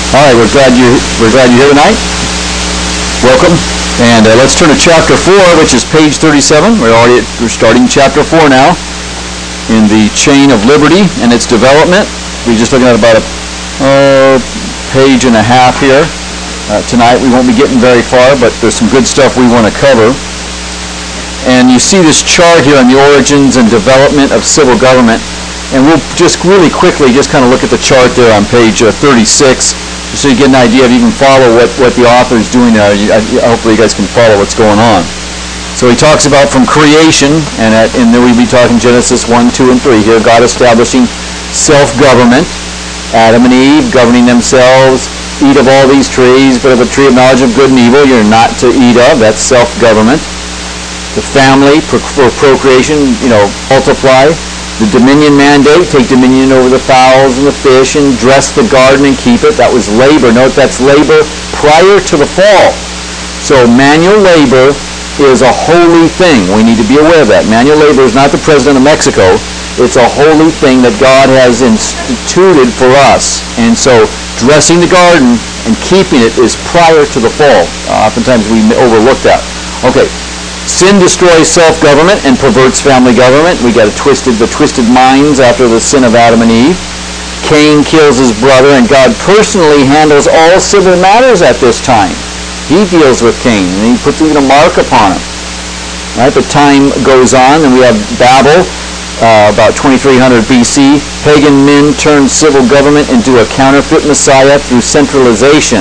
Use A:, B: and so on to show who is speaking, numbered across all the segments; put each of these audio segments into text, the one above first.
A: All right, we're glad you're here tonight. Welcome, and let's turn to chapter 4, which is page 37. We're starting chapter 4 now in the chain of liberty and its development. We're just looking at about a page and a half here tonight. We won't be getting very far, but there's some good stuff we want to cover. And you see this chart here on the origins and development of civil government. And we'll just really quickly just kind of look at the chart there on page 36, just so you get an idea of you can follow what the author is doing there. Hopefully you guys can follow what's going on. So he talks about from creation, and then we'll be talking Genesis 1, 2, and 3 here, God establishing self-government, Adam and Eve governing themselves, eat of all these trees, but of the tree of knowledge of good and evil you're not to eat of. That's self-government. The family for procreation, multiply. The dominion mandate, take dominion over the fowls and the fish and dress the garden and keep it. That was labor. Note that's labor prior to the fall. So manual labor is a holy thing. We need to be aware of that. Manual labor is not the president of Mexico. It's a holy thing that God has instituted for us. And so dressing the garden and keeping it is prior to the fall. Oftentimes we overlook that. Okay. Sin destroys self-government and perverts family government. We got the twisted minds after the sin of Adam and Eve. Cain kills his brother, and God personally handles all civil matters at this time. He deals with Cain, and he puts even a mark upon him. Right? The time goes on, and we have Babel, about 2300 BC. Pagan men turned civil government into a counterfeit Messiah through centralization.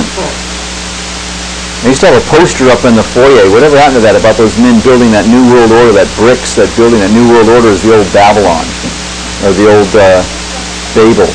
A: I used to have a poster up in the foyer. Whatever happened to that about those men building that New World Order, that building that New World Order is the old Babylon, or the old Babel.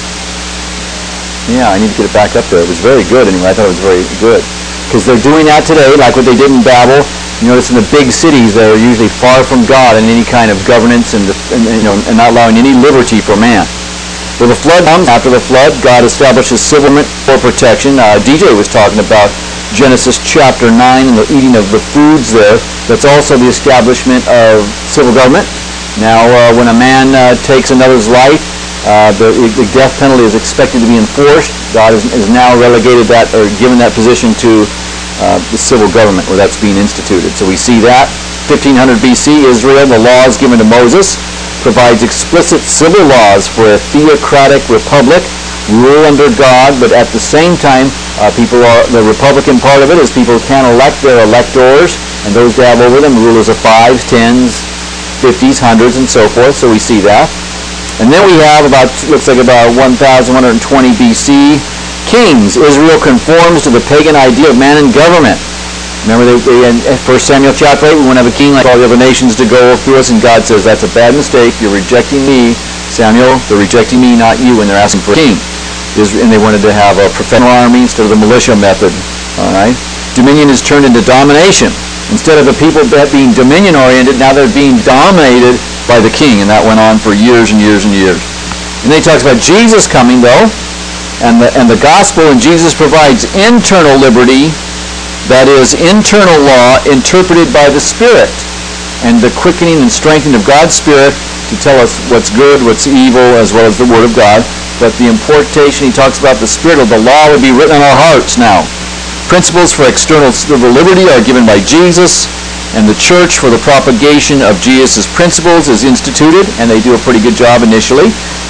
A: Yeah, I need to get it back up there. It was very good anyway. I thought it was very good. Because they're doing that today, like what they did in Babel. You notice in the big cities, they're usually far from God in any kind of governance and not allowing any liberty for man. Well, the flood comes. After the flood, God establishes civil government for protection. DJ was talking about Genesis chapter 9 and the eating of the foods there. That's also the establishment of civil government. Now, when a man takes another's life, the death penalty is expected to be enforced. God has now relegated that or given that position to the civil government where that's being instituted. So we see that. 1500 BC, Israel, the laws given to Moses, provides explicit civil laws for a theocratic republic, rule under God, but at the same time, the Republican part of it is people can elect their electors, and those that have over them, rulers of 5s, 10s, 50s, 100s, and so forth, so we see that. And then we have looks like about 1120 BC, kings. Israel conforms to the pagan idea of man in government. Remember, in 1 Samuel chapter 8, we want to have a king like all the other nations to go through us, and God says, that's a bad mistake. You're rejecting me, Samuel. They're rejecting me, not you, and they're asking for a king. And they wanted to have a professional army instead of the militia method. All right? Dominion is turned into domination. Instead of the people being dominion-oriented, now they're being dominated by the king, and that went on for years and years and years. And then he talks about Jesus coming, though, and the gospel, and Jesus provides internal liberty, that is, internal law interpreted by the Spirit, and the quickening and strengthening of God's Spirit to tell us what's good, what's evil, as well as the Word of God. But the importation, he talks about the Spirit of the law would be written on our hearts now. Principles for external civil liberty are given by Jesus, and the church for the propagation of Jesus' principles is instituted, and they do a pretty good job initially.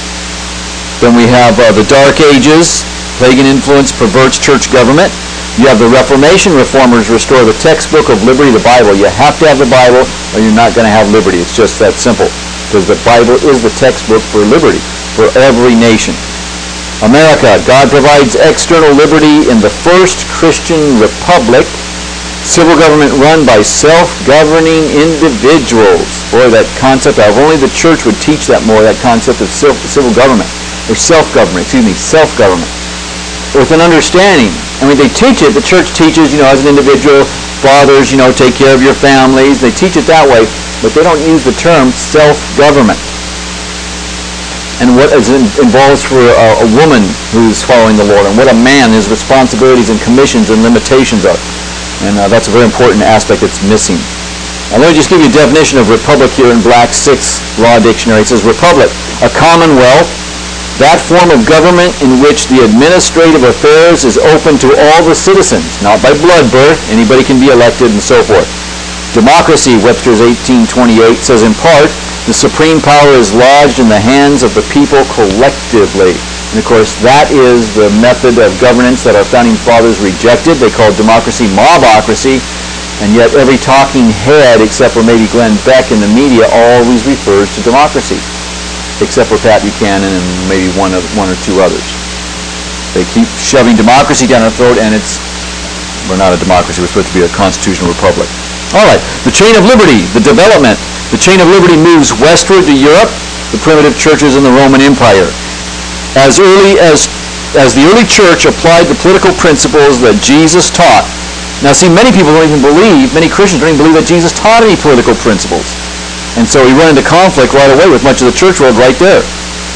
A: Then we have the Dark Ages. Pagan influence perverts church government. You have the Reformation. Reformers restore the textbook of liberty, the Bible. You have to have the Bible, or you're not going to have liberty. It's just that simple, because the Bible is the textbook for liberty for every nation. America, God provides external liberty in the first Christian republic. Civil government run by self-governing individuals. Boy, that concept, if only the church would teach that more, that concept of civil government, or self-government, self-government, with an understanding. I mean, they teach it, the church teaches, as an individual, fathers, take care of your families. They teach it that way, but they don't use the term self-government. And what it involves for a woman who's following the Lord, and what a man, his responsibilities and commissions and limitations are. And that's a very important aspect that's missing. Now, let me just give you a definition of republic here in Black's 6th Law Dictionary. It says, republic, a commonwealth, That form of government in which the administrative affairs is open to all the citizens, not by blood birth, anybody can be elected and so forth. Democracy, Webster's 1828, says in part, the supreme power is lodged in the hands of the people collectively. And of course, that is the method of governance that our founding fathers rejected. They called democracy mobocracy, and yet every talking head, except for maybe Glenn Beck in the media, always refers to democracy, except for Pat Buchanan and maybe one or two others. They keep shoving democracy down our throat, and we're not a democracy. We're supposed to be a constitutional republic. All right, the chain of liberty, the development. The chain of liberty moves westward to Europe, the primitive churches in the Roman Empire. As early as the early church applied the political principles that Jesus taught. Now see, many people don't even believe, many Christians don't even believe that Jesus taught any political principles. And so we run into conflict right away with much of the church world right there.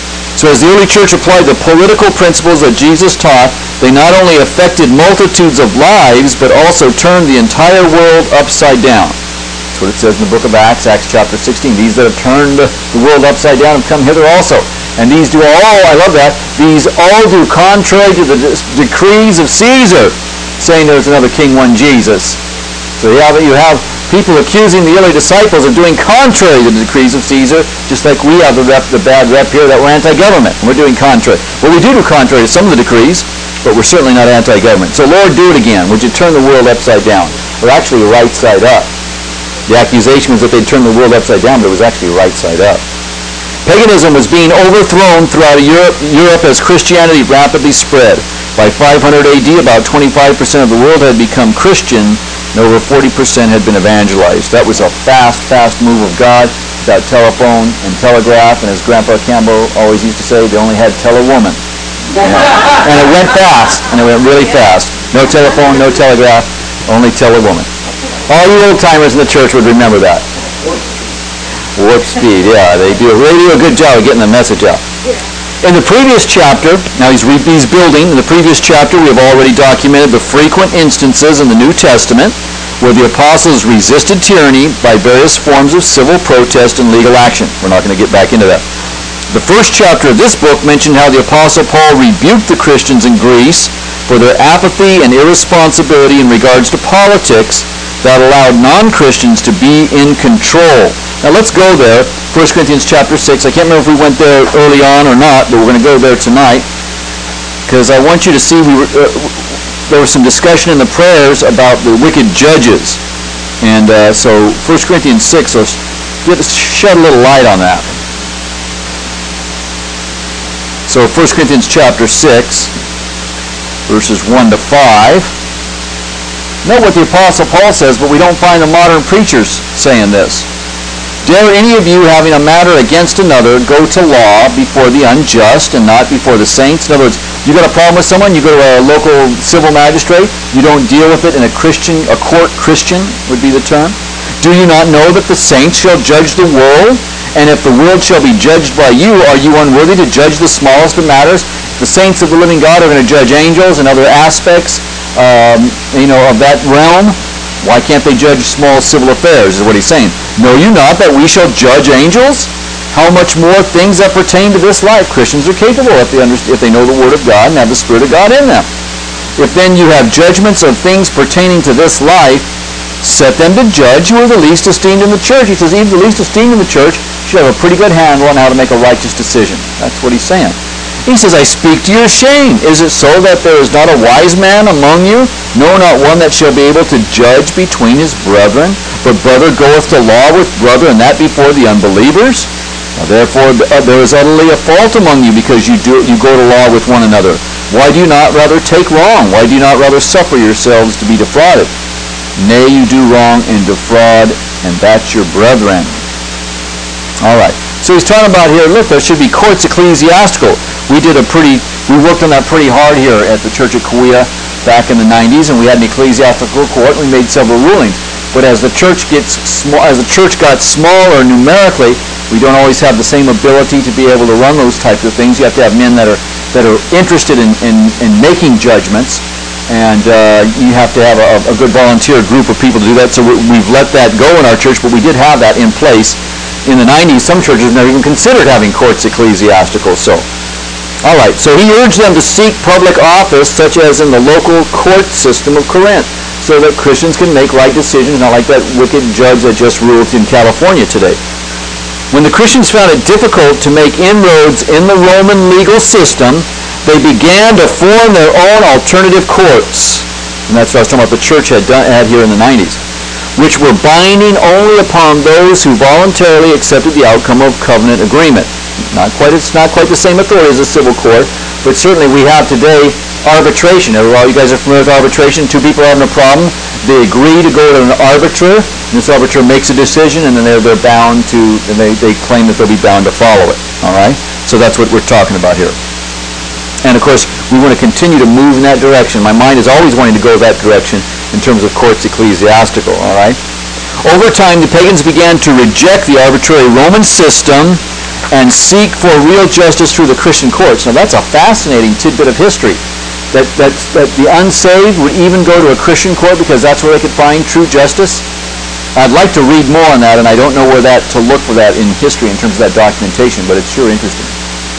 A: So as the early church applied the political principles that Jesus taught, they not only affected multitudes of lives, but also turned the entire world upside down. That's what it says in the book of Acts, Acts chapter 16. These that have turned the world upside down have come hither also. And these do all, I love that, these all do contrary to the decrees of Caesar, saying there's another king, one Jesus. So you have people accusing the early disciples of doing contrary to the decrees of Caesar, just like we have the bad rep here that we're anti-government. We're doing contrary. Well, we do contrary to some of the decrees, but we're certainly not anti-government. So Lord, do it again. Would you turn the world upside down? Or actually right side up. The accusation was that they'd turn the world upside down, but it was actually right side up. Paganism was being overthrown throughout Europe as Christianity rapidly spread. By 500 AD, about 25% of the world had become Christian, and over 40% had been evangelized. That was a fast move of God. That telephone and telegraph, and as Grandpa Campbell always used to say, they only had tele-woman. And it went fast, and it went really fast. No telephone, no telegraph, only tele-woman. All you old-timers in the church would remember that. Warp speed, yeah. They do a good job of getting the message out. In the previous chapter, now he's building, in the previous chapter we have already documented the frequent instances in the New Testament where the apostles resisted tyranny by various forms of civil protest and legal action. We're not going to get back into that. The first chapter of this book mentioned how the Apostle Paul rebuked the Christians in Greece for their apathy and irresponsibility in regards to politics that allowed non-Christians to be in control. Now let's go there, 1 Corinthians chapter 6. I can't remember if we went there early on or not, but we're going to go there tonight because I want you to see there was some discussion in the prayers about the wicked judges. And so 1 Corinthians 6, let's shed a little light on that. So 1 Corinthians chapter 6, verses 1 to 5. Note what the Apostle Paul says, but we don't find the modern preachers saying this. Dare any of you, having a matter against another, go to law before the unjust and not before the saints? In other words, you got a problem with someone, you go to a local civil magistrate, you don't deal with it in a court Christian would be the term. Do you not know that the saints shall judge the world? And if the world shall be judged by you, are you unworthy to judge the smallest of matters? The saints of the living God are going to judge angels and other aspects of that realm. Why can't they judge small civil affairs, is what he's saying. Know you not that we shall judge angels? How much more things that pertain to this life? Christians are capable if they know the Word of God and have the Spirit of God in them. If then you have judgments of things pertaining to this life, set them to judge who are the least esteemed in the church. He says even the least esteemed in the church should have a pretty good handle on how to make a righteous decision. That's what he's saying. He says, I speak to your shame. Is it so that there is not a wise man among you? No, not one that shall be able to judge between his brethren. But brother goeth to law with brother, and that before the unbelievers. Now, therefore, there is utterly a fault among you, because you go to law with one another. Why do you not rather take wrong? Why do you not rather suffer yourselves to be defrauded? Nay, you do wrong and defraud, and that's your brethren. All right. So he's talking about here, look, there should be courts ecclesiastical. We worked on that pretty hard here at the church at Kauai back in the 90s, and we had an ecclesiastical court, and we made several rulings. But as the church got smaller numerically, we don't always have the same ability to be able to run those types of things. You have to have men that are interested in making judgments, and you have to have a good volunteer group of people to do that. So we've let that go in our church, but we did have that in place. In the 90s, some churches never even considered having courts ecclesiastical. So All right, so he urged them to seek public office, such as in the local court system of Corinth, so that Christians can make right decisions, not like that wicked judge that just ruled in California today. When the Christians found it difficult to make inroads in the Roman legal system, they began to form their own alternative courts. And that's what I was talking about the church had here in the 90s, which were binding only upon those who voluntarily accepted the outcome of covenant agreement. It's not quite the same authority as a civil court, but certainly we have today arbitration. All you guys are familiar with arbitration. Two people are having a problem. They agree to go to an arbiter, and this arbiter makes a decision, and then they're bound to, and they claim that they'll be bound to follow it. All right? So that's what we're talking about here. And of course, we want to continue to move in that direction. My mind is always wanting to go that direction in terms of courts ecclesiastical. All right? Over time, the pagans began to reject the arbitrary Roman system and seek for real justice through the Christian courts. Now that's a fascinating tidbit of history, that the unsaved would even go to a Christian court because that's where they could find true justice. I'd like to read more on that, and I don't know where to look for that in history in terms of that documentation, but it's sure interesting.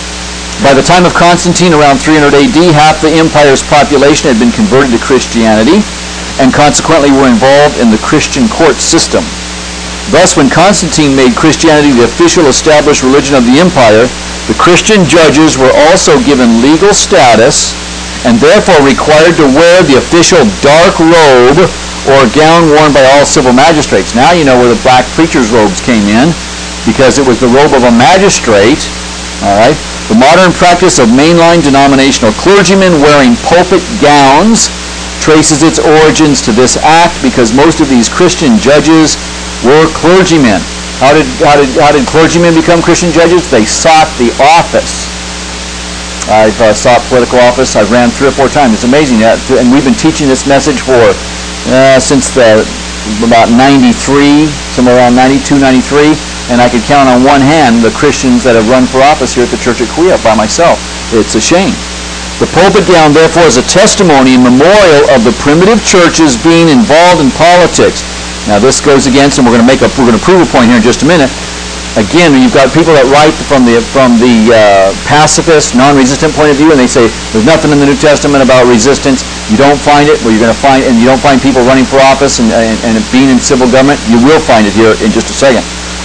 A: By the time of Constantine, around 300 AD, half the empire's population had been converted to Christianity and consequently were involved in the Christian court system. Thus, when Constantine made Christianity the official established religion of the empire, the Christian judges were also given legal status and therefore required to wear the official dark robe or gown worn by all civil magistrates. Now you know where the black preacher's robes came in, because it was the robe of a magistrate. All right. The modern practice of mainline denominational clergymen wearing pulpit gowns traces its origins to this act, because most of these Christian judges were clergymen. How did clergymen become Christian judges? They sought the office. I've sought political office. I've ran 3 or 4 times. It's amazing. And we've been teaching this message for since about 93, somewhere around 92, 93. And I could count on one hand the Christians that have run for office here at the Church at Kuya by myself. It's a shame. The pulpit gown, therefore, is a testimony and memorial of the primitive churches being involved in politics. Now, this goes against, and we're going to prove a point here in just a minute. Again, you've got people that write from the pacifist, non-resistant point of view, and they say there's nothing in the New Testament about resistance. You don't find it. Well, you're going to find, and you don't find people running for office and being in civil government. You will find it here in just a second.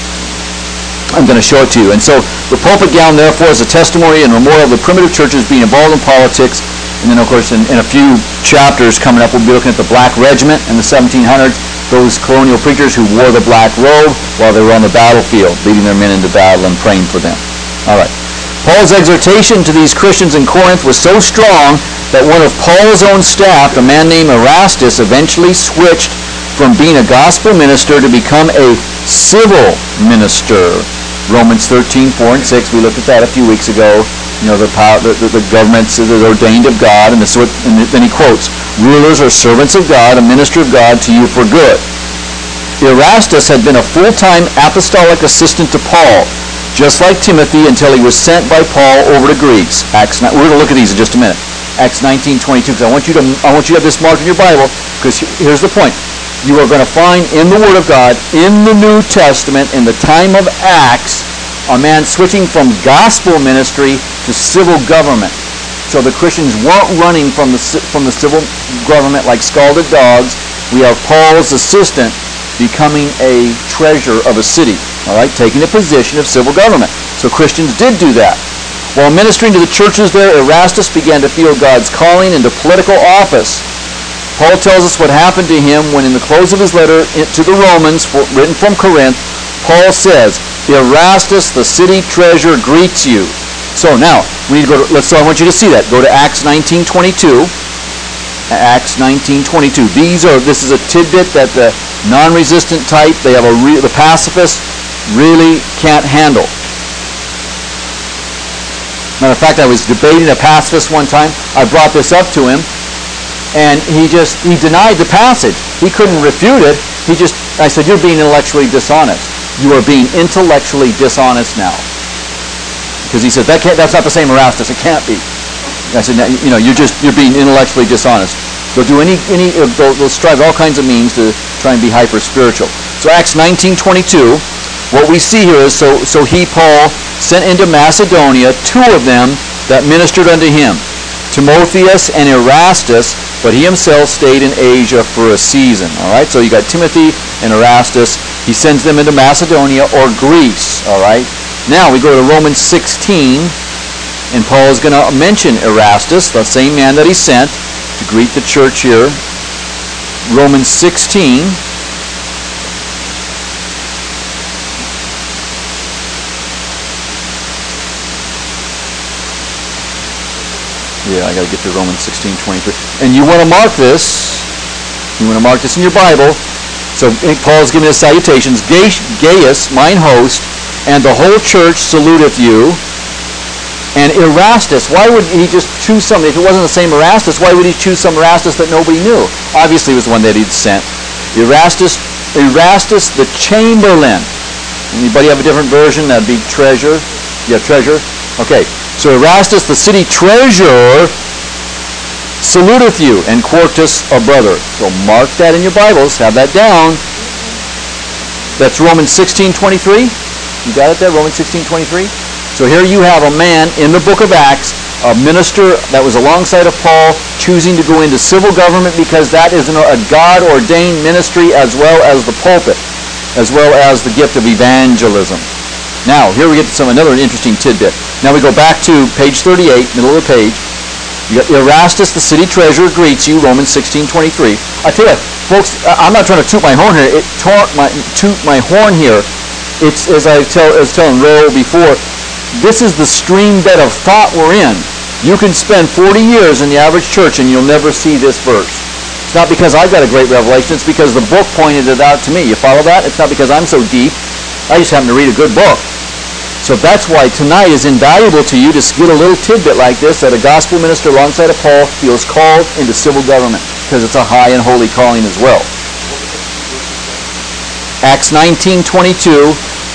A: I'm going to show it to you. And so the pulpit gown, therefore, is a testimony and memorial of the primitive churches being involved in politics. And then, of course, in a few chapters coming up, we'll be looking at the Black Regiment in the 1700s, those colonial preachers who wore the black robe while they were on the battlefield, leading their men into battle and praying for them. All right. Paul's exhortation to these Christians in Corinth was so strong that one of Paul's own staff, a man named Erastus, eventually switched from being a gospel minister to become a civil minister. Romans 13, 4 and 6, we looked at that a few weeks ago. You know, the governments are ordained of God, and then he quotes, "Rulers are servants of God, a minister of God to you for good." Erastus had been a full-time apostolic assistant to Paul, just like Timothy, until he was sent by Paul over to Greece. We're going to look at these in just a minute. Acts 19:22, because I want you to have this marked in your Bible, because here's the point. You are going to find in the Word of God, in the New Testament, in the time of Acts, a man switching from gospel ministry to civil government. So the Christians weren't running from the civil government like scalded dogs. We have Paul's assistant becoming a treasurer of a city, all right, taking a position of civil government. So Christians did do that. While ministering to the churches there, Erastus began to feel God's calling into political office. Paul tells us what happened to him when, in the close of his letter to the Romans, written from Corinth, Paul says, "Erastus, the city treasurer, greets you." So now, we need to go to, I want you to see that. Go to Acts 19:22. Acts 19:22. This is a tidbit that the non-resistant type, the pacifists, really can't handle. Matter of fact, I was debating a pacifist one time. I brought this up to him, and he denied the passage. He couldn't refute it. I said, "You're being intellectually dishonest. You are being intellectually dishonest now." Because he said, "That's not the same Erastus. It can't be." I said, "You're being intellectually dishonest." They'll do they'll strive all kinds of means to try and be hyper spiritual. So Acts 19:22, what we see here is Paul sent into Macedonia 2 of them that ministered unto him, Timotheus and Erastus, but he himself stayed in Asia for a season. All right, so you got Timothy and Erastus. He sends them into Macedonia or Greece. All right, now we go to Romans 16, and Paul is going to mention Erastus, the same man that he sent to greet the church here. Romans 16. Yeah, I got to get to Romans 16:23. And you want to mark this. You want to mark this in your Bible. So Paul's giving us salutations. Gaius, mine host, and the whole church saluteth you. And Erastus, why would he just choose somebody? If it wasn't the same Erastus, why would he choose some Erastus that nobody knew? Obviously it was the one that he'd sent. Erastus the chamberlain. Anybody have a different version? That'd be treasure. Yeah, treasure. Okay. So Erastus, the city treasurer, saluteth you, and Quartus, a brother. So mark that in your Bibles. Have that down. That's Romans 16:23. You got it there? Romans 16:23. So here you have a man in the book of Acts, a minister that was alongside of Paul, choosing to go into civil government because that is a God-ordained ministry, as well as the pulpit, as well as the gift of evangelism. Now, here we get to another interesting tidbit. Now we go back to page 38, middle of the page. You got Erastus, the city treasurer, greets you, Romans 16:23. I tell you, folks, I'm not trying to toot my horn here. Toot my horn here. It's, as I was telling Ro before, this is the stream bed of thought we're in. You can spend 40 years in the average church and you'll never see this verse. It's not because I got a great revelation. It's because the book pointed it out to me. You follow that? It's not because I'm so deep. I just happen to read a good book. So that's why tonight is invaluable to you to get a little tidbit like this, that a gospel minister alongside of Paul feels called into civil government, because it's a high and holy calling as well. Acts 19:22,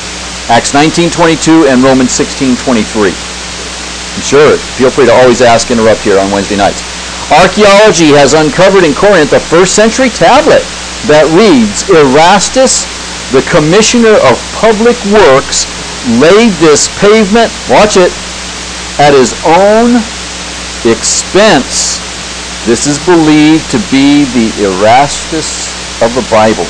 A: and Romans 16:23. Sure, feel free to always ask, interrupt here on Wednesday nights. Archaeology has uncovered in Corinth a first century tablet that reads, Erastus, the commissioner of public works, laid this pavement, watch it, at his own expense. This is believed to be the Erastus of the Bible.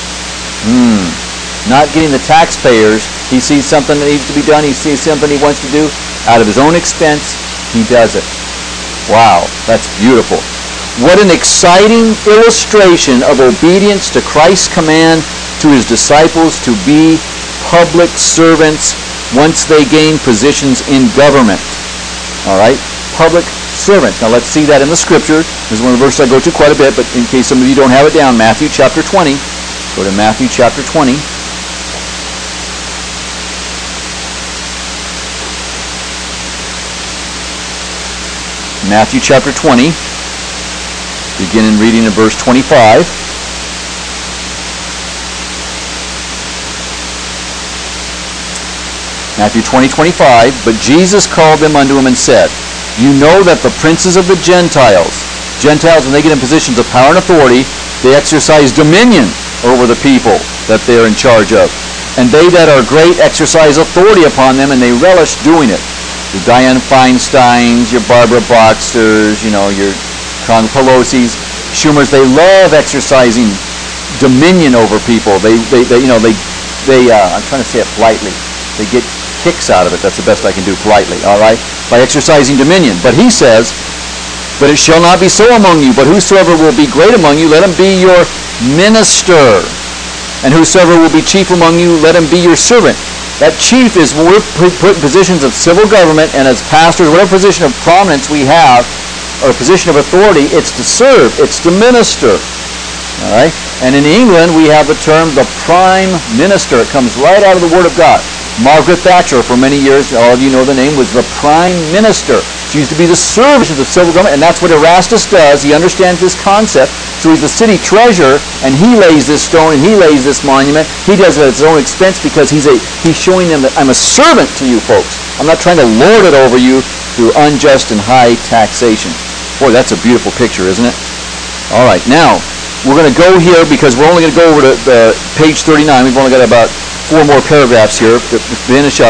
A: Not getting the taxpayers. He sees something that needs to be done. He sees something he wants to do. Out of his own expense, he does it. Wow, that's beautiful. What an exciting illustration of obedience to Christ's command to his disciples to be public servants once they gain positions in government. All right? Public servants. Now let's see that in the Scripture. This is one of the verses I go to quite a bit, but in case some of you don't have it down, Matthew chapter 20. Go to Matthew chapter 20. Matthew chapter 20. Begin in reading in verse 25. Matthew 20:25. But Jesus called them unto him and said, You know that the princes of the Gentiles, when they get in positions of power and authority, they exercise dominion over the people that they're in charge of. And they that are great exercise authority upon them, and they relish doing it. Your Dianne Feinsteins, your Barbara Boxers, your Con Pelosi's, Schumers, they love exercising dominion over people. I'm trying to say it politely. They get kicks out of it. That's the best I can do politely, all right? By exercising dominion. But he says, But it shall not be so among you, but whosoever will be great among you, let him be your minister. And whosoever will be chief among you, let him be your servant. That chief is when we're put in positions of civil government, and as pastors, whatever position of prominence we have, or position of authority, it's to serve, it's to minister. All right? And in England, we have the term the prime minister. It comes right out of the Word of God. Margaret Thatcher, for many years, all of you know the name, was the prime minister. She used to be the servant of the civil government, and that's what Erastus does. He understands this concept, so he's the city treasurer, and he lays this stone, and he lays this monument. He does it at his own expense because he's showing them that I'm a servant to you folks. I'm not trying to lord it over you through unjust and high taxation. Boy, that's a beautiful picture, isn't it? All right, now, we're going to go here because we're only going to go over to page 39. We've only got about 4 more paragraphs here to finish up.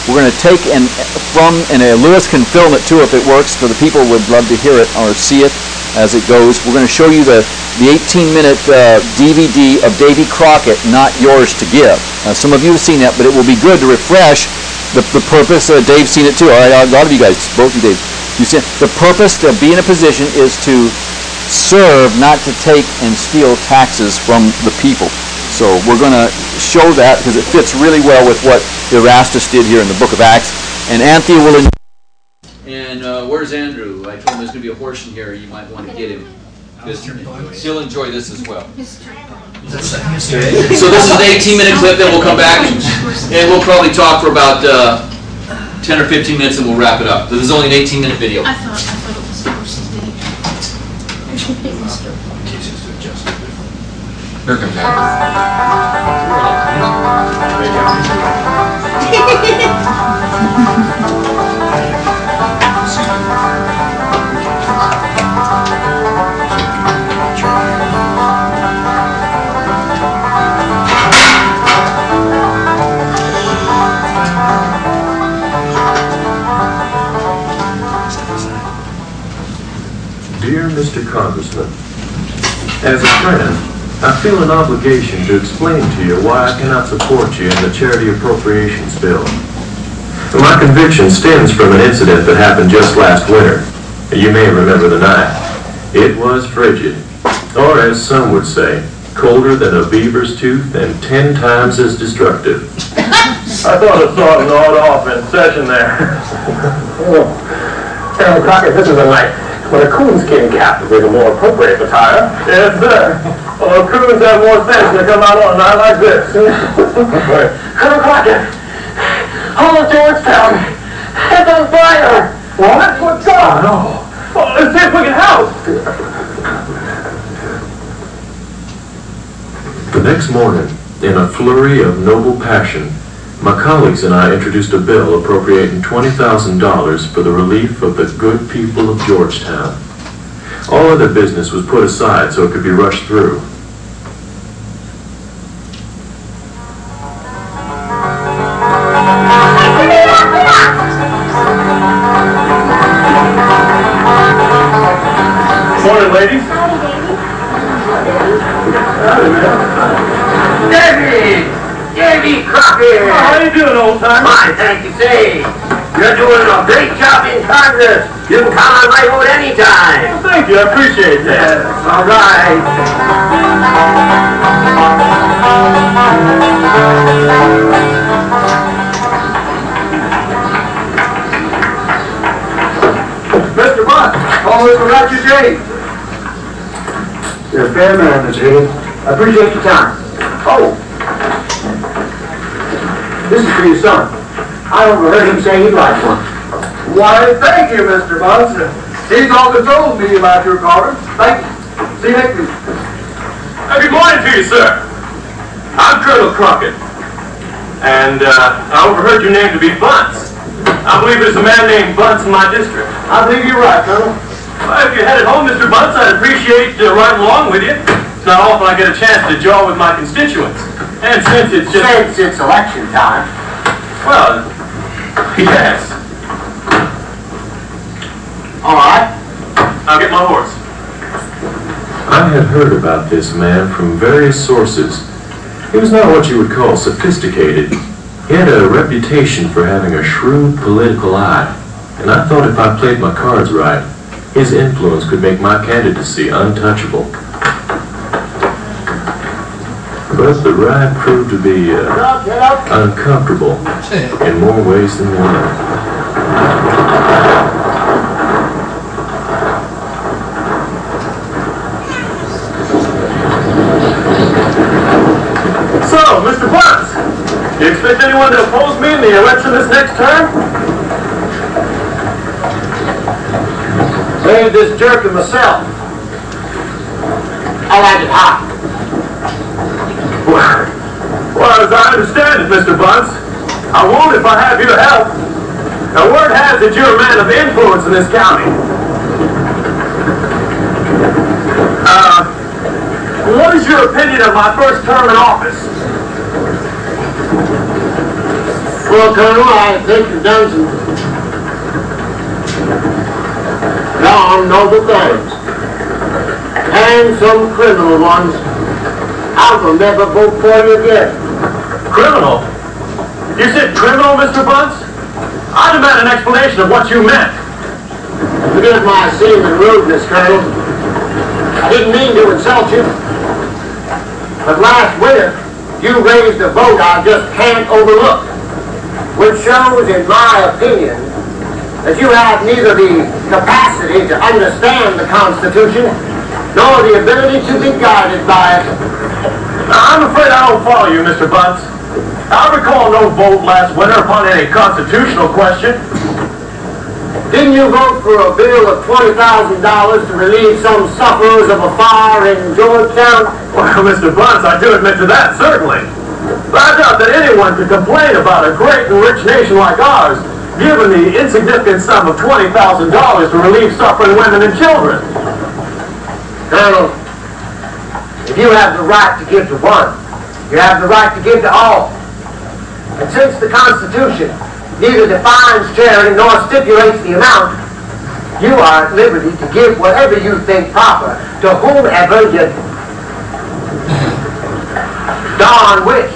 A: We're going to take and Lewis can film it too if it works, for the people would love to hear it or see it as it goes. We're going to show you the 18-minute DVD of Davy Crockett, Not Yours to Give. Some of you have seen that, but it will be good to refresh the purpose. Dave's seen it too. All right, a lot of you guys, both of you, Dave. You see, the purpose to be in a position is to serve, not to take and steal taxes from the people. So we're going to show that because it fits really well with what Erastus did here in the book of Acts. And Anthea will enjoy. And where's Andrew? I told him there's going to be a horse in here. You might want to get him. He'll enjoy this as well. So this is an 18-minute clip. Then we'll come back and we'll probably talk for about 10 or 15 minutes and we'll wrap it up. This is only an 18-minute video.
B: I thought it was horses video.
A: Here comes
C: Dear Mr. Congressman, as a friend, I feel an obligation to explain to you why I cannot support you in the Charity Appropriations Bill. My conviction stems from an incident that happened just last winter. You may remember the night. It was frigid, or as some would say, colder than a beaver's tooth and 10 times as destructive. I thought I saw it gnawed off in session there.
D: Colonel Crockett, this is a night when a coonskin cap is a more appropriate attire.
C: Yes, sir. Well, coons have more sense to come out on a night like this.
D: Colonel Crockett, all of Georgetown, it's on fire. What? What's up?
C: No. Well, let's see if we can help. The next morning, in a flurry of noble passion, my colleagues and I introduced a bill appropriating $20,000 for the relief of the good people of Georgetown. All other business was put aside so it could be rushed through. Morning, ladies.
D: Davy Crockett!
C: How you doing, old timer?
D: Fine, thank you, say. You're doing a great job in Congress. You can count on my vote anytime.
C: Well, thank you, I appreciate that.
D: All right.
C: Mr. Buck, call this Roger J.
D: You're a fair man, Mr. Higgins. I appreciate your time. Oh. This is for your son. I overheard him say he'd like one.
C: Why, thank you, Mr. Bunce. He's often told me about your card.
D: Thank you. See you next week.
C: Good morning to you, sir. I'm Colonel Crockett. And I overheard your name to be Bunce. I believe there's a man named Bunce in my district.
D: I believe you're right, Colonel.
C: Well, if you're headed home, Mr. Bunce, I'd appreciate riding along with you. It's not often I get a chance to jaw with my constituents. And since it's just...
D: Since it's election time.
C: Well, yes.
D: All right.
C: I'll get my horse. I had heard about this man from various sources. He was not what you would call sophisticated. He had a reputation for having a shrewd political eye. And I thought if I played my cards right, his influence could make my candidacy untouchable. But the ride proved to be uncomfortable in more ways than one. So, Mr. Bunce, do you expect anyone to oppose me in the election this next term?
D: Save this jerk and myself. I like it hot.
C: Well, as I understand it, Mr. Bunce, I won't if I have your help. Now, word has that you're a man of influence in this county. What is your opinion of my first term in office?
D: Well, Colonel, I think you've done some darn noble things. And some criminal ones. I will never vote for you again.
C: Criminal? You said criminal, Mr. Bunce? I demand an explanation of what you meant.
D: Forgive my seeming rudeness, Colonel. I didn't mean to insult you. But last winter, you raised a vote I just can't overlook, which shows, in my opinion, that you have neither the capacity to understand the Constitution nor the ability to be guided by it.
C: I'm afraid I don't follow you, Mr. Bunce. I recall no vote last winter upon any constitutional question.
D: Didn't you vote for a bill of $20,000 to relieve some sufferers of a fire in Georgetown?
C: Well, Mr. Bunce, I do admit to that, certainly. But I doubt that anyone could complain about a great and rich nation like ours given the insignificant sum of $20,000 to relieve suffering women and children.
D: Colonel, if you have the right to give to one, you have the right to give to all. And since the Constitution neither defines charity nor stipulates the amount, you are at liberty to give whatever you think proper to whomever you darn wish.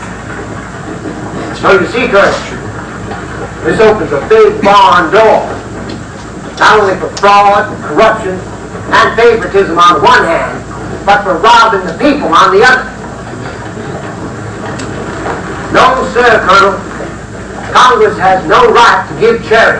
D: So you see, Colonel, this opens a big barn door, not only for fraud, corruption, and favoritism on one hand, but for robbing the people on the other. No, sir, Colonel. Congress has no right to give charity.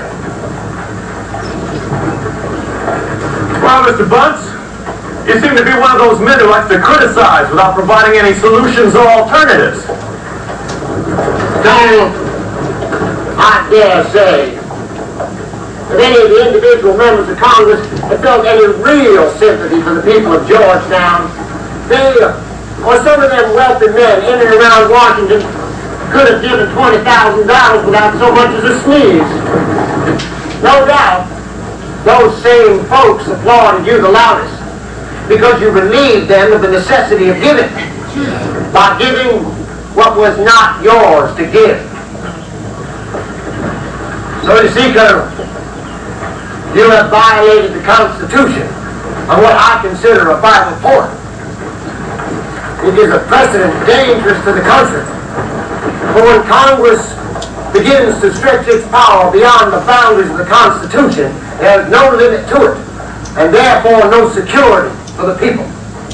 C: Well, Mr. Bunce, you seem to be one of those men who likes to criticize without providing any solutions or alternatives.
D: Colonel, I dare say that any of the individual members of Congress have felt any real sympathy for the people of Georgetown, they, or some of them wealthy men in and around Washington, could have given $20,000 without so much as a sneeze. No doubt, those same folks applauded you the loudest because you relieved them of the necessity of giving by giving what was not yours to give. So you see, Colonel, you have violated the Constitution on what I consider a vital point. It is a precedent dangerous to the country. For when Congress begins to stretch its power beyond the boundaries of the Constitution, there is no limit to it, and therefore no security for the people.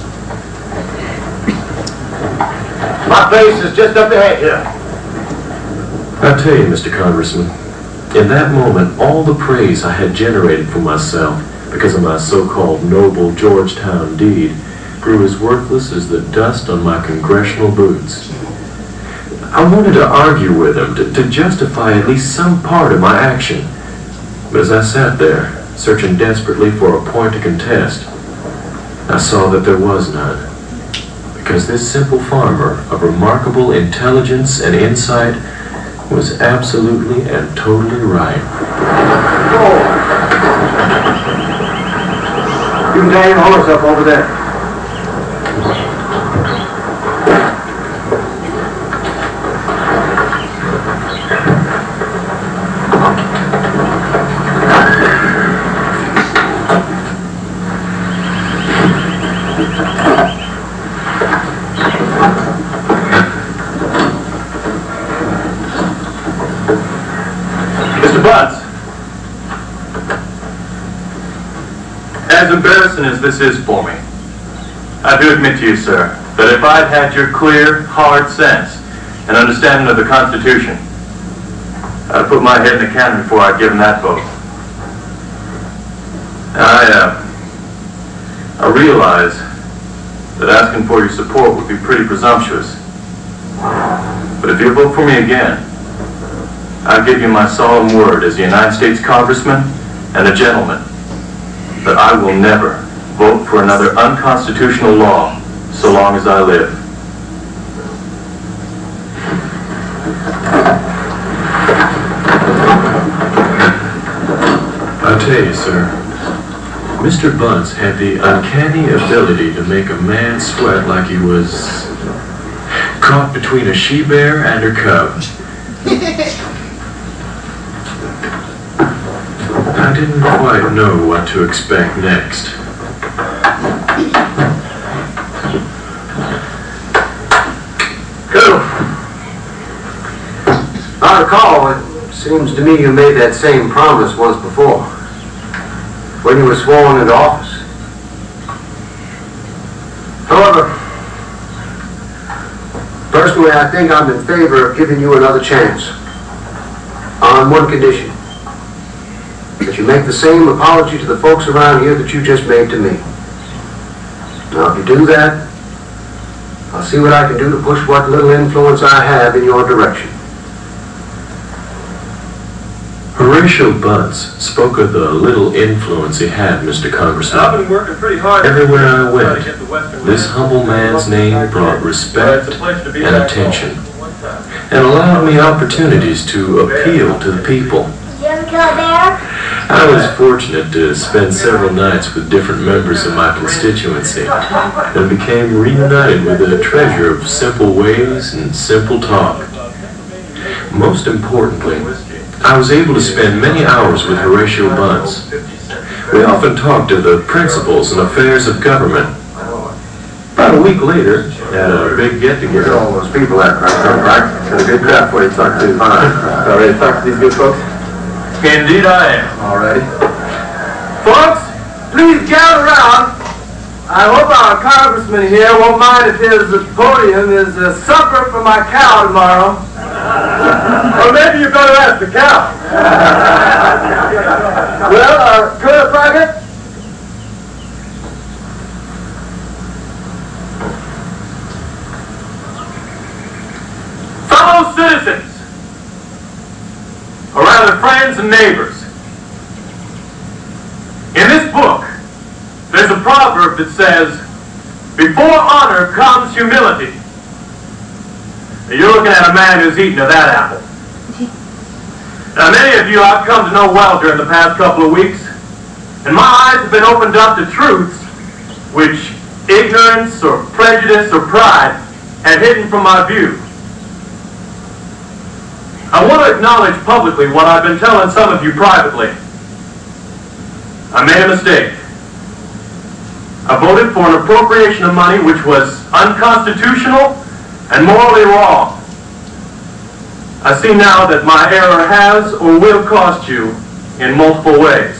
D: My place is just up ahead here.
C: I tell you, Mr. Congressman, in that moment, all the praise I had generated for myself because of my so-called noble Georgetown deed grew as worthless as the dust on my congressional boots. I wanted to argue with him, to justify at least some part of my action. But as I sat there, searching desperately for a point to contest, I saw that there was none. Because this simple farmer of remarkable intelligence and insight was absolutely and totally right.
D: Oh. You can tie your horse up over there.
C: Mr. Bunce, as embarrassing as this is for me, I do admit to you, sir, that if I'd had your clear, hard sense and understanding of the Constitution, I'd put my head in the cannon before I'd given that vote. I realize that asking for your support would be pretty presumptuous. But if you vote for me again, I give you my solemn word as a United States Congressman and a gentleman that I will never vote for another unconstitutional law so long as I live. I tell you, sir, Mr. Bunce had the uncanny ability to make a man sweat like he was caught between a she-bear and her cub. I didn't quite know what to expect next.
E: Colonel, I recall, it seems to me you made that same promise once before, when you were sworn into office. However, personally, I think I'm in favor of giving you another chance, on one condition: that you make the same apology to the folks around here that you just made to me. Now, if you do that, I'll see what I can do to push what little influence I have in your direction.
C: Horatio Bunce spoke of the little influence he had, Mr. Congressman.
F: I've been working pretty hard.
C: Everywhere I went, this humble man's name brought respect and attention, and allowed me opportunities to appeal to the people.
G: Did you ever kill a bear?
C: I was fortunate to spend several nights with different members of my constituency, and became reunited with a treasure of simple ways and simple talk. Most importantly, I was able to spend many hours with Horatio Bunce. We often talked of the principles and affairs of government. About a week later, at a big get-together.
E: All those people that right? Got a good crowd for you to talk to. All ready to talk to these good folks?
F: Indeed I am.
E: All righty.
F: Folks, please gather around. I hope our congressman here won't mind if his podium is supper for my cow tomorrow. Or maybe you better ask the cow. Well, Colonel Crockett? Fellow citizens, or rather friends and neighbors, in this book, there's a proverb that says, before honor comes humility. Now, you're looking at a man who's eaten of that apple. Now, many of you I've come to know well during the past couple of weeks, and my eyes have been opened up to truths which ignorance or prejudice or pride had hidden from my view. I want to acknowledge publicly what I've been telling some of you privately. I made a mistake. I voted for an appropriation of money which was unconstitutional and morally wrong. I see now that my error has or will cost you in multiple ways.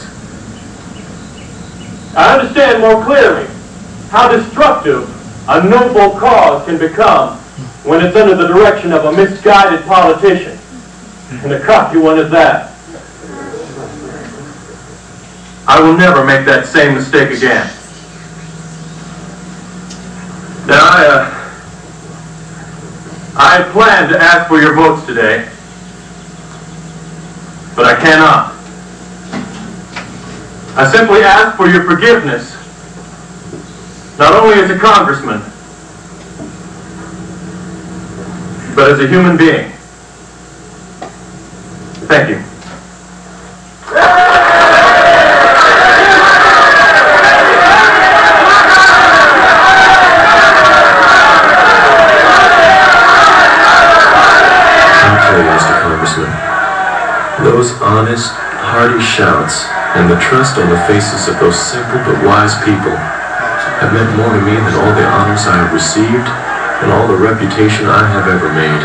F: I understand more clearly how destructive a noble cause can become when it's under the direction of a misguided politician, and a cocky one at that. I will never make that same mistake again. Now, I had planned to ask for your votes today, but I cannot. I simply ask for your forgiveness, not only as a congressman, but as a human being. Thank you.
C: Those honest, hearty shouts and the trust on the faces of those simple but wise people have meant more to me than all the honors I have received and all the reputation I have ever made.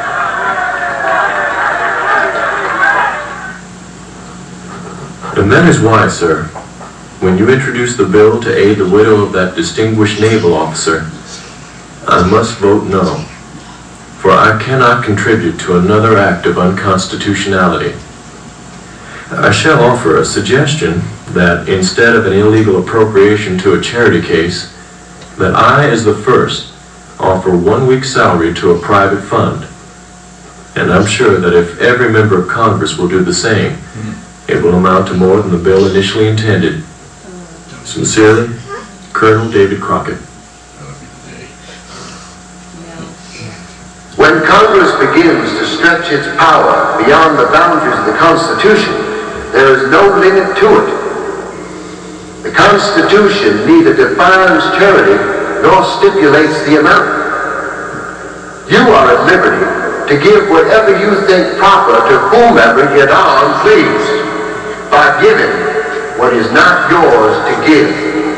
C: And that is why, sir, when you introduced the bill to aid the widow of that distinguished naval officer, I must vote no. For I cannot contribute to another act of unconstitutionality. I shall offer a suggestion that instead of an illegal appropriation to a charity case, that I, as the first, offer 1 week's salary to a private fund. And I'm sure that if every member of Congress will do the same, it will amount to more than the bill initially intended. Sincerely, Colonel David Crockett.
E: When Congress begins to stretch its power beyond the boundaries of the Constitution, there is no limit to it. The Constitution neither defines charity nor stipulates the amount. You are at liberty to to give whatever you think proper to whomever you darn please, by giving what is not yours to give.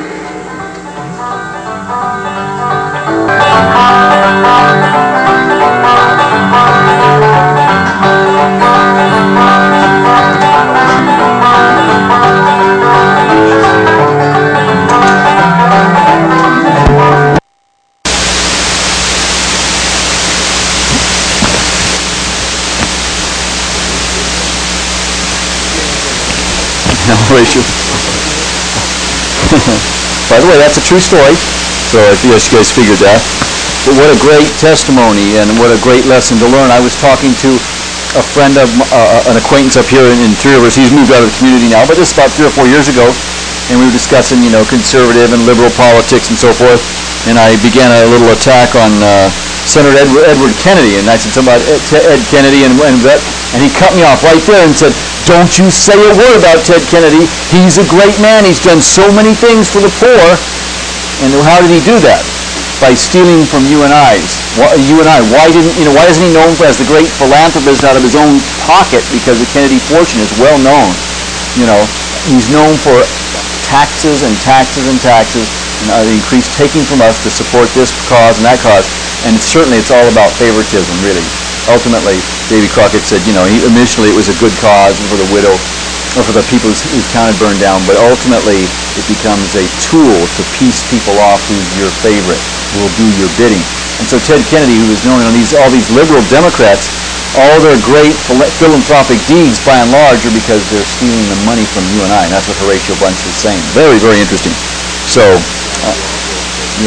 A: By the way, that's a true story, so if you guys figured that. But what a great testimony and what a great lesson to learn. I was talking to a friend of, an acquaintance up here in Three Rivers. He's moved out of the community now, but this is about 3 or 4 years ago, and we were discussing, conservative and liberal politics and so forth, and I began a little attack on Senator Edward Kennedy, and I said something about Ed Kennedy, and he cut me off right there and said, "Don't you say a word about Ted Kennedy. He's a great man. He's done so many things for the poor." And how did he do that? By stealing from you and I. Why isn't he known as the great philanthropist out of his own pocket? Because the Kennedy fortune is well known. He's known for taxes and taxes and taxes, and the increased taking from us to support this cause and that cause. And certainly it's all about favoritism, really. Ultimately, Davy Crockett said, initially it was a good cause for the widow, or for the people whose town had burned down, but ultimately it becomes a tool to piece people off who's your favorite, who will do your bidding. And so Ted Kennedy, who was known on all these liberal Democrats, all their great philanthropic deeds, by and large, are because they're stealing the money from you and I, and that's what Horatio Bunch is saying. Very, very interesting. So, yeah.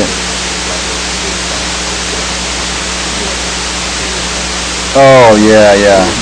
A: Oh, yeah.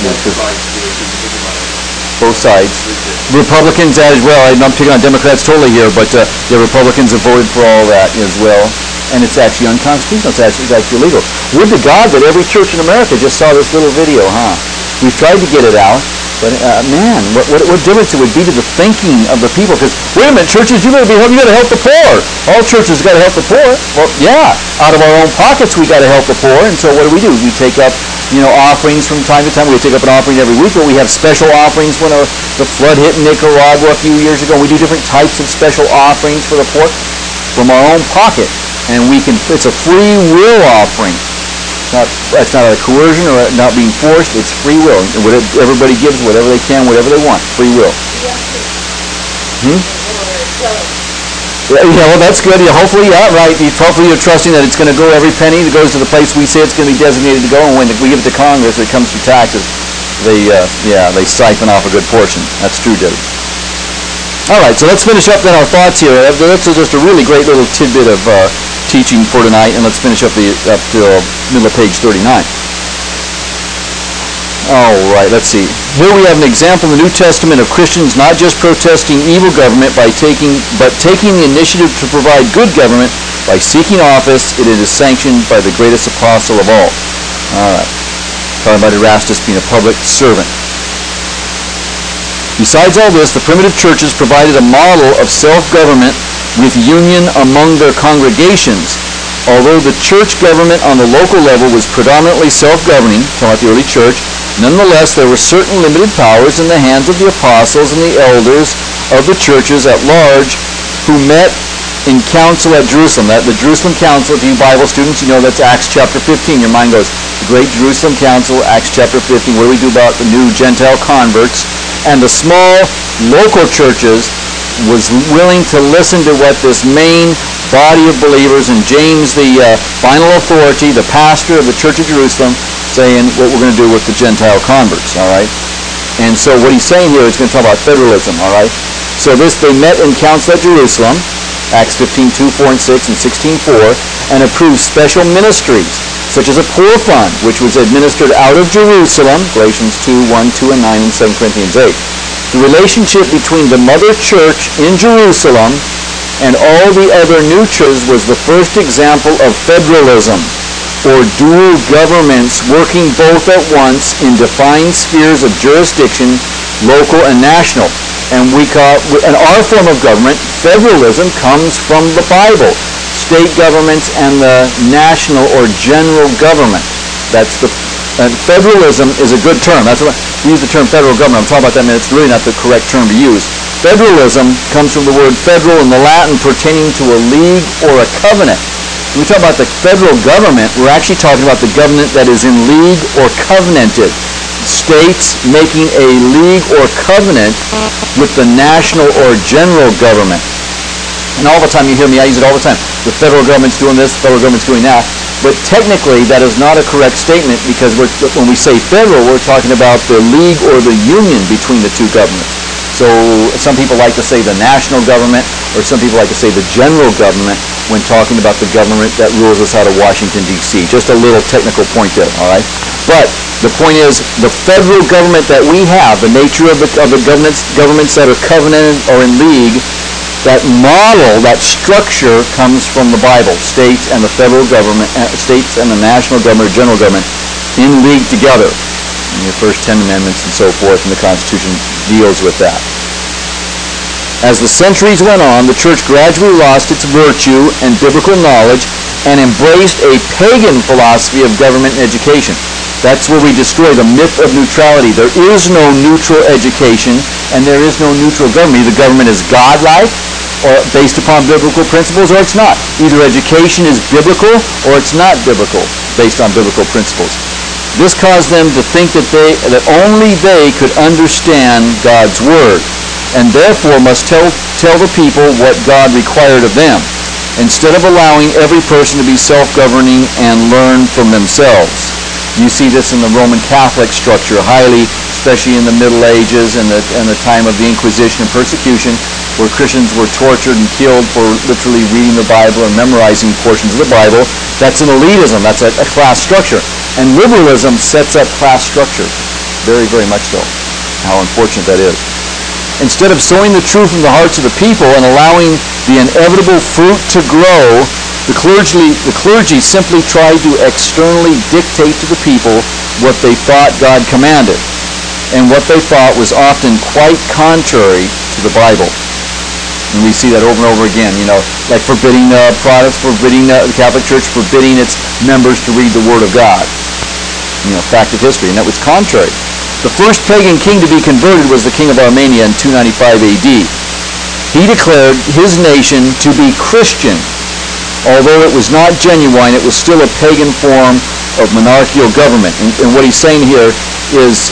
A: Both sides. Republicans as well. I'm not picking on Democrats totally here, but the Republicans have voted for all that as well. And it's actually unconstitutional. It's actually illegal. Would to God that every church in America just saw this little video, huh? We've tried to get it out, but man, what difference it would be to the thinking of the people? Because, wait a minute, churches, you got to help the poor. All churches got to help the poor. Well, yeah, out of our own pockets we got to help the poor. And so what do? We take up offerings from time to time. We take up an offering every week, but we have special offerings when the flood hit in Nicaragua a few years ago. We do different types of special offerings for the poor from our own pocket. And it's a free will offering. It's not a coercion or not being forced. It's free will. Everybody gives whatever they can, whatever they want. Free will. Yeah, well, that's good. Yeah, hopefully, right. Hopefully you're trusting that it's going to go, every penny that goes to the place we say it's going to be designated to go, and when we give it to Congress, it comes through taxes, they siphon off a good portion. That's true, Debbie. All right, so let's finish up then our thoughts here. That's just a really great little tidbit of teaching for tonight, and let's finish up to middle of page 39. All right, let's see. Here we have an example in the New Testament of Christians not just protesting evil government but taking the initiative to provide good government by seeking office. It is sanctioned by the greatest apostle of all. All right. Talking about Erastus being a public servant. Besides all this, the primitive churches provided a model of self-government with union among their congregations. Although the church government on the local level was predominantly self-governing, talking about the early church, nonetheless there were certain limited powers in the hands of the apostles and the elders of the churches at large who met in council at Jerusalem. The Jerusalem Council, if you Bible students, you know that's Acts chapter 15. Your mind goes, the great Jerusalem Council, Acts chapter 15. What do we do about the new Gentile converts? And the small local churches was willing to listen to what this main body of believers and James, the final authority, the pastor of the Church of Jerusalem, saying what we're going to do with the Gentile converts, all right? And so what he's saying here is going to talk about federalism, all right? So they met in council at Jerusalem, Acts 15:2, 4, and 6, and 16:4, and approved special ministries, such as a poor fund, which was administered out of Jerusalem, Galatians 2:1, 2, and 9, and 2 Corinthians 8. The relationship between the mother church in Jerusalem and all the other new churches was the first example of federalism, or dual governments working both at once in defined spheres of jurisdiction, local and national. And our form of government, federalism, comes from the Bible. State governments and the national or general government. That's the And federalism is a good term. That's what we use the term federal government. I'm talking about that in a minute. It's really not the correct term to use. Federalism comes from the word federal in the Latin, pertaining to a league or a covenant. When we talk about the federal government, we're actually talking about the government that is in league or covenanted. States making a league or covenant with the national or general government. And all the time you hear me, I use it all the time. The federal government's doing this, the federal government's doing that. But technically, that is not a correct statement, because when we say federal, we're talking about the league or the union between the two governments. So some people like to say the national government, or some people like to say the general government when talking about the government that rules us out of Washington, D.C. Just a little technical point there, all right? But the point is, the federal government that we have, the nature of the governments that are covenanted or in league, that model, that structure comes from the Bible. States and the federal government, states and the national government or general government in league together. And your first 10 amendments and so forth, and the Constitution deals with that. As the centuries went on, the church gradually lost its virtue and biblical knowledge and embraced a pagan philosophy of government and education. That's where we destroy the myth of neutrality. There is no neutral education, and there is no neutral government. Either government is godlike, or based upon biblical principles, or it's not. Either education is biblical, or it's not biblical, based on biblical principles. This caused them to think that only they could understand God's Word, and therefore must tell the people what God required of them, instead of allowing every person to be self-governing and learn from themselves. You see this in the Roman Catholic structure, highly, especially in the Middle Ages and the time of the Inquisition and persecution, where Christians were tortured and killed for literally reading the Bible and memorizing portions of the Bible. That's an elitism. That's a class structure. And liberalism sets up class structure. Very, very much so. How unfortunate that is. Instead of sowing the truth in the hearts of the people and allowing the inevitable fruit to grow, the clergy simply tried to externally dictate to the people what they thought God commanded, and what they thought was often quite contrary to the Bible. And we see that over and over again, like forbidding Protestants, forbidding the Catholic Church, forbidding its members to read the Word of God. Fact of history, and that was contrary. The first pagan king to be converted was the king of Armenia in 295 AD. He declared his nation to be Christian. Although it was not genuine, it was still a pagan form of monarchical government. And what he's saying here is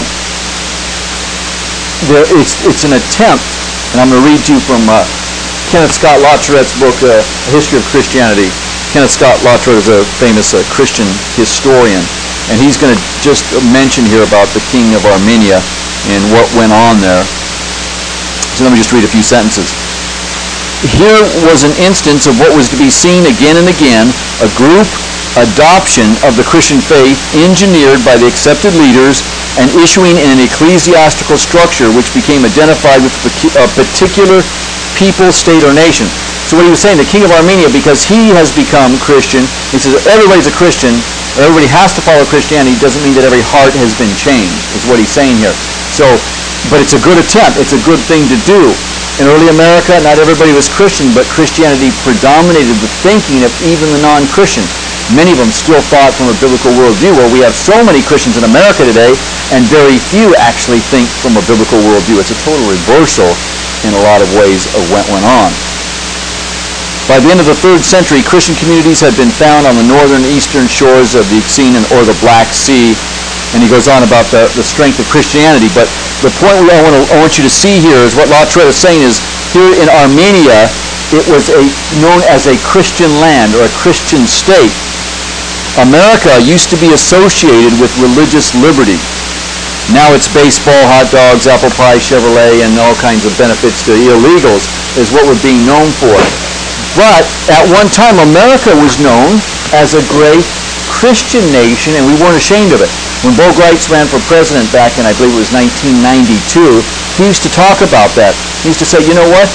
A: it's an attempt, and I'm going to read to you from Kenneth Scott Latorette's book, A History of Christianity. Kenneth Scott Latourette is a famous Christian historian, and he's going to just mention here about the king of Armenia and what went on there. So let me just read a few sentences. Here was an instance of what was to be seen again and again, a group adoption of the Christian faith engineered by the accepted leaders and issuing in an ecclesiastical structure which became identified with a particular people, state, or nation. So what he was saying, the king of Armenia, because he has become Christian, he says everybody's a Christian, everybody has to follow Christianity, doesn't mean that every heart has been changed, is what he's saying here. So, but it's a good attempt, it's a good thing to do. In early America, not everybody was Christian, but Christianity predominated the thinking of even the non-Christians. Many of them still thought from a biblical worldview. Well, we have so many Christians in America today, and very few actually think from a biblical worldview. It's a total reversal in a lot of ways of what went on. By the end of the 3rd century, Christian communities had been found on the northern eastern shores of the Euxine or the Black Sea. And he goes on about the strength of Christianity. But the point I want you to see here is what Latourette is saying is, here in Armenia, it was known as a Christian land or a Christian state. America used to be associated with religious liberty. Now it's baseball, hot dogs, apple pie, Chevrolet, and all kinds of benefits to illegals is what we're being known for. But at one time, America was known as a great Christian nation, and we weren't ashamed of it. When Bo Gritz ran for president back in, I believe it was 1992, he used to talk about that. He used to say, you know what?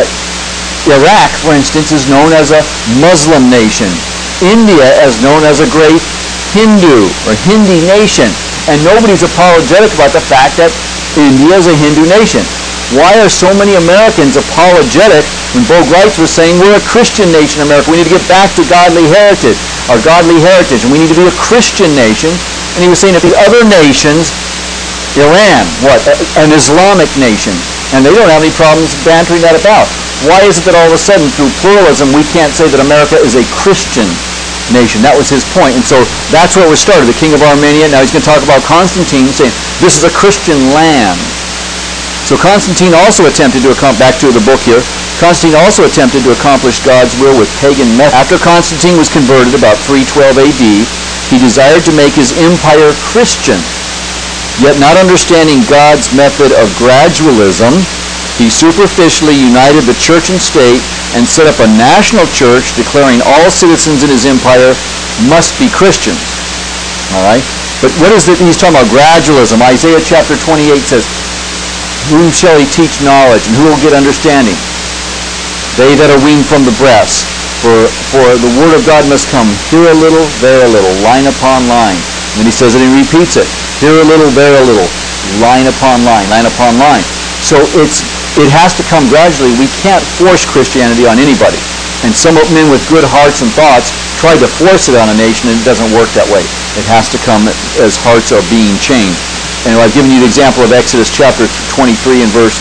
A: Iraq, for instance, is known as a Muslim nation. India is known as a great Hindu or Hindi nation. And nobody's apologetic about the fact that India is a Hindu nation. Why are so many Americans apologetic when Bo Gritz was saying we're a Christian nation in America? We need to get back to godly heritage, our godly heritage, and we need to be a Christian nation. And he was saying if the other nations, Iran, an Islamic nation, and they don't have any problems bantering that about. Why is it that all of a sudden, through pluralism, we can't say that America is a Christian nation? That was his point. And so that's where we started, the king of Armenia. Now he's going to talk about Constantine, saying this is a Christian land. So Constantine also attempted to back to the book here, Constantine also attempted to accomplish God's will with pagan methods. After Constantine was converted about 312 AD, he desired to make his empire Christian. Yet not understanding God's method of gradualism, he superficially united the church and state and set up a national church declaring all citizens in his empire must be Christians. All right? But what is it he's talking about? Gradualism. Isaiah chapter 28 says, whom shall he teach knowledge, and who will get understanding? They that are weaned from the breast. For the word of God must come here a little, there a little, line upon line. And then he says it and he repeats it. Here a little, there a little, line upon line, line upon line. So it has to come gradually. We can't force Christianity on anybody. And some men with good hearts and thoughts tried to force it on a nation, and it doesn't work that way. It has to come as hearts are being changed. And I've given you the example of Exodus chapter 23 and verse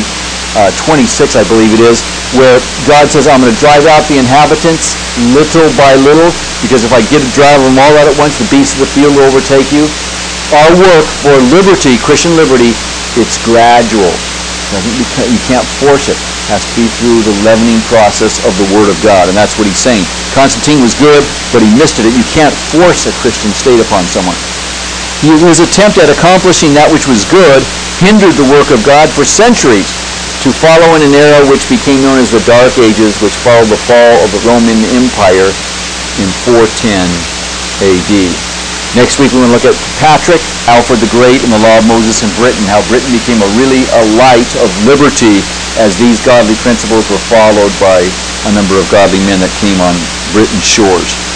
A: 26, I believe it is, where God says, I'm going to drive out the inhabitants little by little, because if I drive them all out at once, the beasts of the field will overtake you. Our work for liberty, Christian liberty, it's gradual. You can't force it. It has to be through the leavening process of the Word of God, and that's what he's saying. Constantine was good, but he missed it. You can't force a Christian state upon someone. His attempt at accomplishing that which was good hindered the work of God for centuries, to follow in an era which became known as the Dark Ages, which followed the fall of the Roman Empire in 410 AD. Next week we're going to look at Patrick, Alfred the Great, and the Law of Moses in Britain, how Britain became a light of liberty as these godly principles were followed by a number of godly men that came on Britain's shores.